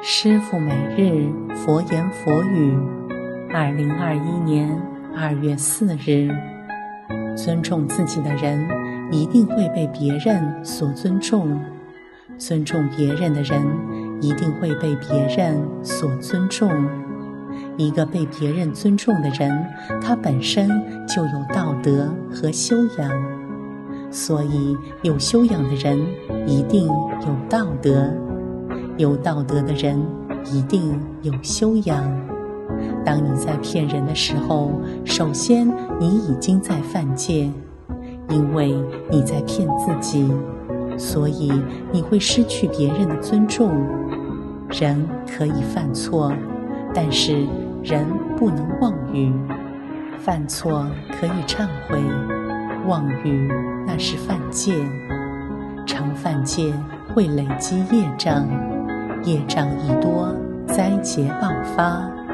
师父每日佛言佛语，2021年2月4日。尊重自己的人，一定会被别人所尊重；尊重别人的人，一定会被别人所尊重。一个被别人尊重的人，他本身就有道德和修养，所以有修养的人一定有道德，有道德的人一定有修养。当你在骗人的时候，首先你已经在犯戒，因为你在骗自己，所以你会失去别人的尊重。人可以犯错，但是人不能妄语。犯错可以忏悔，妄语那是犯戒。常犯戒会累积业障，业障一多，灾劫爆发。